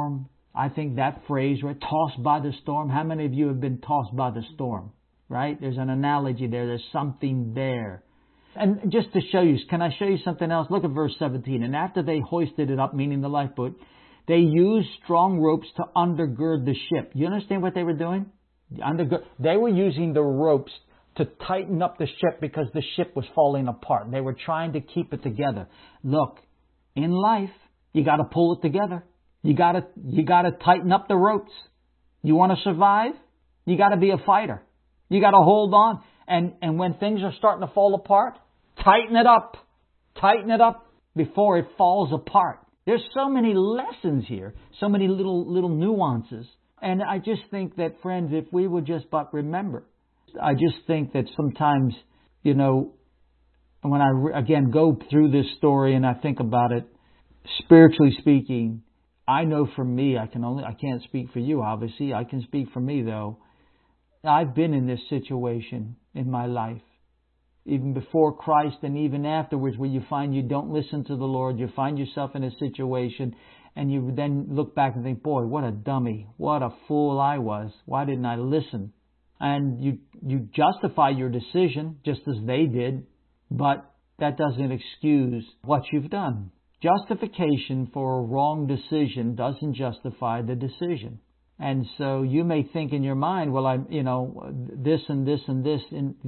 I think that phrase, right, tossed by the storm. How many of you have been tossed by the storm? Right? There's an analogy there. There's something there. And just to show you, can I show you something else? Look at verse 17. And after they hoisted it up, meaning the lifeboat, they used strong ropes to undergird the ship. You understand what they were doing? They were using the ropes to tighten up the ship because the ship was falling apart. They were trying to keep it together. Look, in life, you got to pull it together. You got to tighten up the ropes. You want to survive? You got to be a fighter. You got to hold on. And when things are starting to fall apart, tighten it up. Tighten it up before it falls apart. There's so many lessons here, so many little nuances. And I just think that, friends, if we would just but remember, I just think that sometimes, you know, when I again go through this story and I think about it, spiritually speaking, I know for me, I can't speak for you, obviously. I can speak for me, though. I've been in this situation in my life, even before Christ and even afterwards, where you find you don't listen to the Lord, you find yourself in a situation, and you then look back and think, boy, what a dummy, what a fool I was. Why didn't I listen? And you justify your decision, just as they did, but that doesn't excuse what you've done. Justification for a wrong decision doesn't justify the decision. And so you may think in your mind, well, this and this and this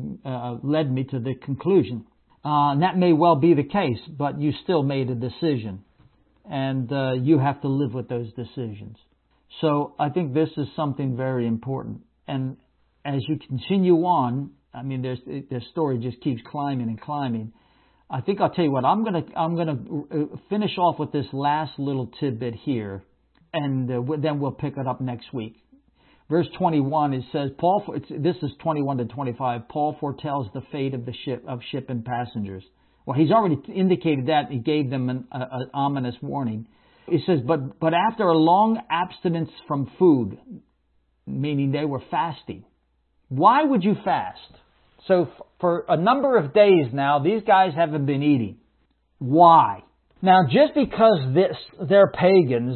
led me to the conclusion. And that may well be the case, but you still made a decision. And you have to live with those decisions. So I think this is something very important. And as you continue on, I mean, the story just keeps climbing and climbing. I think I'll tell you what, I'm gonna finish off with this last little tidbit here. And then we'll pick it up next week. Verse 21, it says, this is 21 to 25, Paul foretells the fate of the ship and passengers. Well, he's already indicated that. He gave them an ominous warning. It says, but after a long abstinence from food, meaning they were fasting. Why would you fast? So for a number of days now, these guys haven't been eating. Why? Now, just because they're pagans,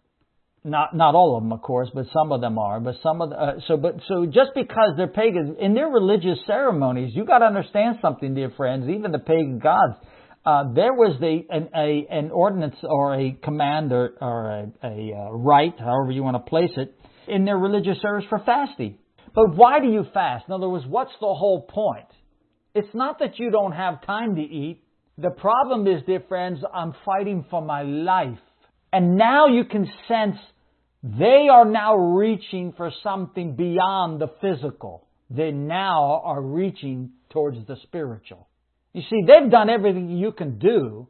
not all of them, of course, but some of them are. But so just because they're pagans in their religious ceremonies, you got to understand something, dear friends. Even the pagan gods, there was an ordinance or a command or a rite, however you want to place it, in their religious service for fasting. But why do you fast? In other words, what's the whole point? It's not that you don't have time to eat. The problem is, dear friends, I'm fighting for my life. And now you can sense they are now reaching for something beyond the physical. They now are reaching towards the spiritual. You see, they've done everything you can do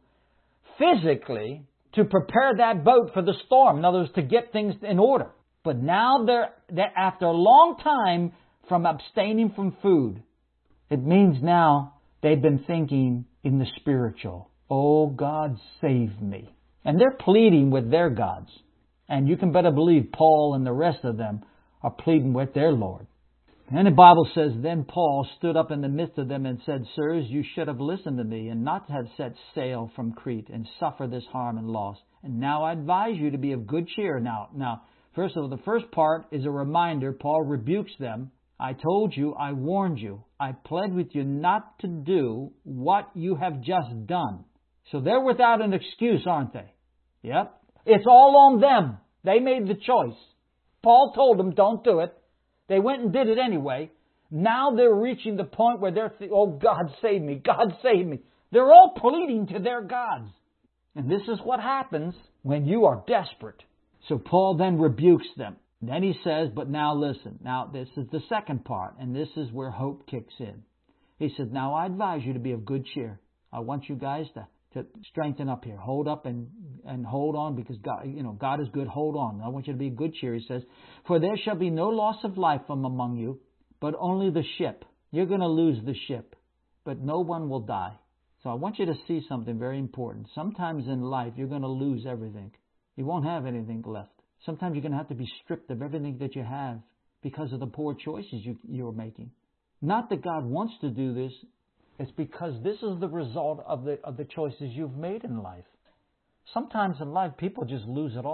physically to prepare that boat for the storm. In other words, to get things in order. But now they're after a long time from abstaining from food, it means now they've been thinking in the spiritual. Oh, God, save me. And they're pleading with their gods. And you can better believe Paul and the rest of them are pleading with their Lord. And the Bible says, then Paul stood up in the midst of them and said, sirs, you should have listened to me and not have set sail from Crete and suffer this harm and loss. And now I advise you to be of good cheer. Now, first of all, the first part is a reminder. Paul rebukes them. I told you, I warned you. I pled with you not to do what you have just done. So they're without an excuse, aren't they? Yep. It's all on them. They made the choice. Paul told them, don't do it. They went and did it anyway. Now they're reaching the point where they're oh, God save me, God save me. They're all pleading to their gods. And this is what happens when you are desperate. So Paul then rebukes them. Then he says, but now listen. Now this is the second part, and this is where hope kicks in. He says, now I advise you to be of good cheer. I want you guys to strengthen up here. Hold up and hold on, because God is good. Hold on. I want you to be of good cheer, he says. For there shall be no loss of life from among you, but only the ship. You're going to lose the ship, but no one will die. So I want you to see something very important. Sometimes in life, you're going to lose everything. You won't have anything left. Sometimes you're going to have to be stripped of everything that you have because of the poor choices you're making. Not that God wants to do this. It's because this is the result of the choices you've made in life. Sometimes in life, people just lose it all.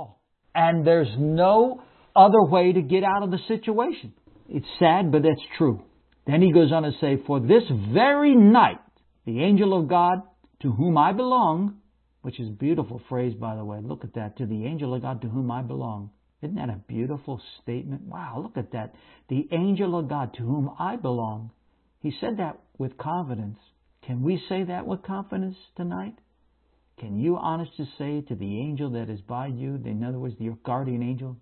And there's no other way to get out of the situation. It's sad, but that's true. Then he goes on to say, for this very night, the angel of God, to whom I belong, which is a beautiful phrase, by the way. Look at that. To the angel of God to whom I belong. Isn't that a beautiful statement? Wow, look at that. The angel of God to whom I belong. He said that with confidence. Can we say that with confidence tonight? Can you honestly say to the angel that is by you, in other words, your guardian angel,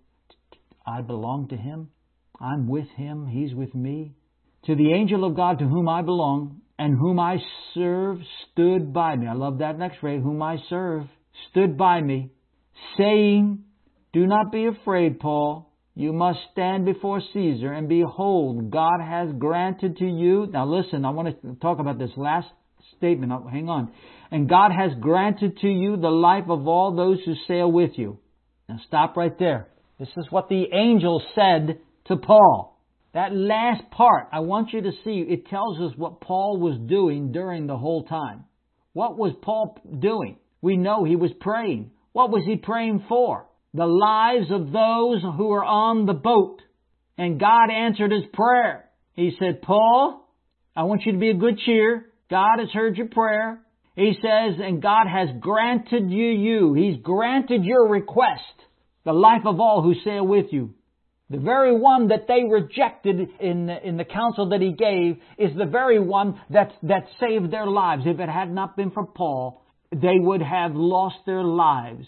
I belong to him, I'm with him, he's with me? To the angel of God to whom I belong and whom I serve stood by me. I love that next phrase, whom I serve stood by me, saying, do not be afraid, Paul. You must stand before Caesar, and behold, God has granted to you. Now listen, I want to talk about this last statement. Hang on. And God has granted to you the life of all those who sail with you. Now stop right there. This is what the angel said to Paul. That last part, I want you to see, it tells us what Paul was doing during the whole time. What was Paul doing? We know he was praying. What was he praying for? The lives of those who were on the boat. And God answered his prayer. He said, Paul, I want you to be of good cheer. God has heard your prayer. He says, and God has granted you. He's granted your request. The life of all who sail with you. The very one that they rejected in the counsel that he gave is the very one that saved their lives. If it had not been for Paul, they would have lost their lives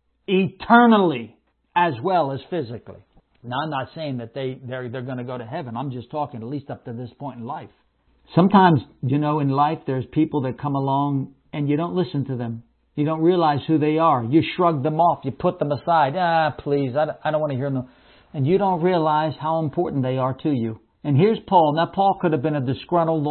eternally as well as physically. Now, I'm not saying that they're going to go to heaven. I'm just talking at least up to this point in life. Sometimes, in life, there's people that come along and you don't listen to them. You don't realize who they are. You shrug them off. You put them aside. Please, I don't want to hear them. And you don't realize how important they are to you. And here's Paul. Now, Paul could have been a disgruntled,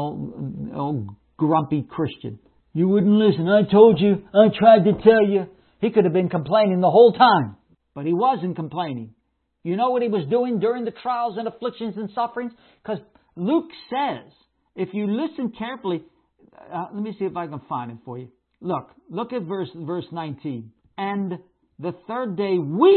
old grumpy Christian. You wouldn't listen. I told you. I tried to tell you. He could have been complaining the whole time. But he wasn't complaining. You know what he was doing during the trials and afflictions and sufferings? Because Luke says, if you listen carefully, let me see if I can find it for you. Look at verse 19. And the third day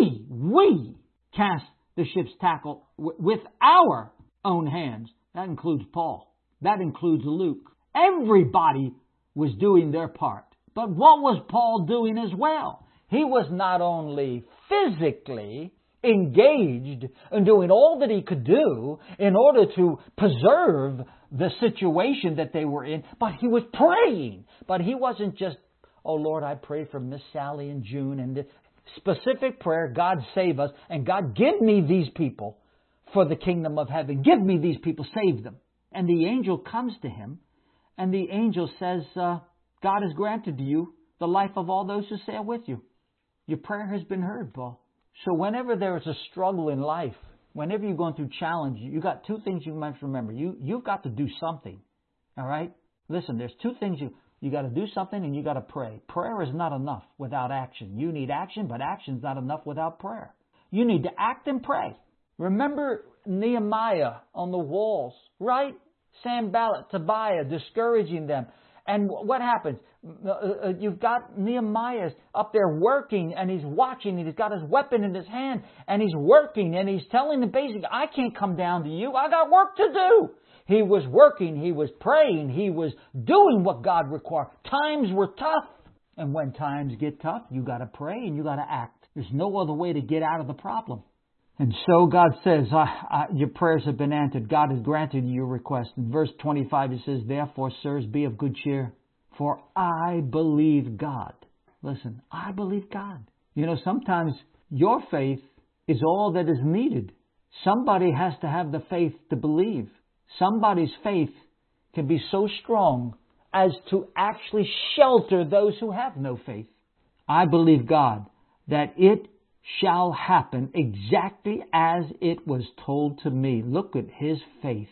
we cast the ship's tackle with our own hands. That includes Paul. That includes Luke. Everybody was doing their part. But what was Paul doing as well? He was not only physically engaged in doing all that he could do in order to preserve the situation that they were in, but he was praying. But he wasn't just, oh Lord, I pray for Miss Sally and June and the specific prayer, God save us, and God give me these people for the kingdom of heaven. Give me these people, save them. And the angel comes to him, and the angel says, God has granted to you the life of all those who sail with you. Your prayer has been heard, Paul. So whenever there is a struggle in life, whenever you're going through challenge, you got two things you must remember. You've got to do something. All right? Listen, there's two things you got to do something and you got to pray. Prayer is not enough without action. You need action, but action's not enough without prayer. You need to act and pray. Remember Nehemiah on the walls, right? Sanballat, Tobiah, discouraging them. And what happens? You've got Nehemiah up there working, and he's watching, and he's got his weapon in his hand, and he's working, and he's telling them basically, I can't come down to you. I got work to do. He was working, he was praying, he was doing what God required. Times were tough. And when times get tough, you got to pray and you got to act. There's no other way to get out of the problem. And so God says, your prayers have been answered. God has granted you your request. In verse 25 it says, therefore, sirs, be of good cheer, for I believe God. Listen, I believe God. Sometimes your faith is all that is needed. Somebody has to have the faith to believe. Somebody's faith can be so strong as to actually shelter those who have no faith. I believe God that it shall happen exactly as it was told to me. Look at his faith.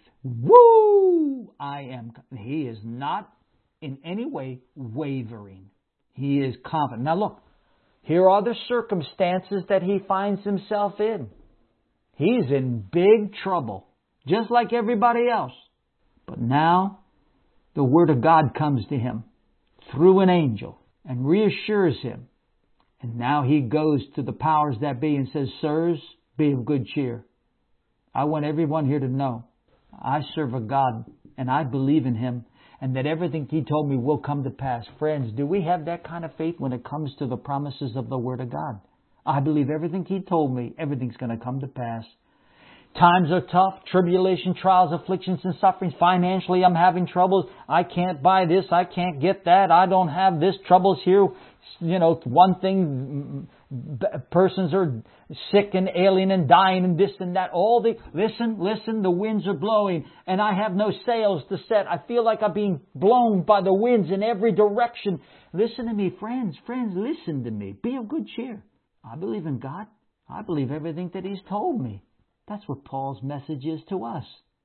Woo! He is not in any way wavering. He is confident. Now look, here are the circumstances that he finds himself in. He's in big trouble, just like everybody else. But now the Word of God comes to him through an angel and reassures him And now he goes to the powers that be and says, sirs, be of good cheer. I want everyone here to know I serve a God and I believe in Him and that everything He told me will come to pass. Friends, do we have that kind of faith when it comes to the promises of the Word of God? I believe everything He told me, everything's going to come to pass. Times are tough, tribulation, trials, afflictions, and sufferings. Financially, I'm having troubles. I can't buy this. I can't get that. I don't have this. Troubles here. You know, one thing, persons are sick and alien and dying and this and that. Listen, the winds are blowing and I have no sails to set. I feel like I'm being blown by the winds in every direction. Listen to me, friends, listen to me. Be of good cheer. I believe in God. I believe everything that He's told me. That's what Paul's message is to us.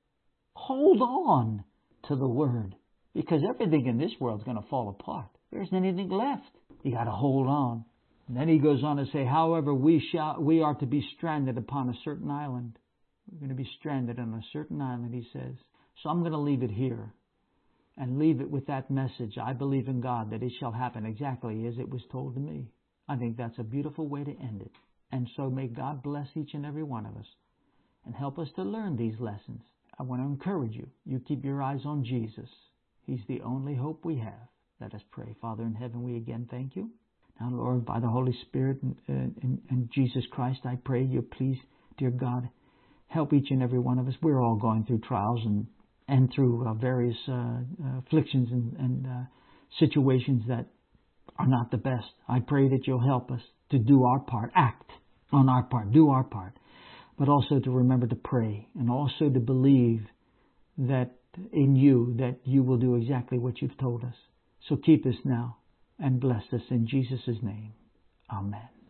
Hold on to the Word, because everything in this world is going to fall apart. There isn't anything left. You got to hold on. And then he goes on to say, however, we are to be stranded upon a certain island. We're going to be stranded on a certain island, he says. So I'm going to leave it here and leave it with that message. I believe in God that it shall happen exactly as it was told to me. I think that's a beautiful way to end it. And so may God bless each and every one of us and help us to learn these lessons. I want to encourage you. You keep your eyes on Jesus. He's the only hope we have. Let us pray. Father in heaven, we again thank you. Now, Lord, by the Holy Spirit and Jesus Christ, I pray you please, dear God, help each and every one of us. We're all going through trials and through various afflictions and situations that are not the best. I pray that you'll help us to do our part, act on our part, do our part, but also to remember to pray and also to believe that in you, that you will do exactly what you've told us. So keep us now and bless us in Jesus' name. Amen.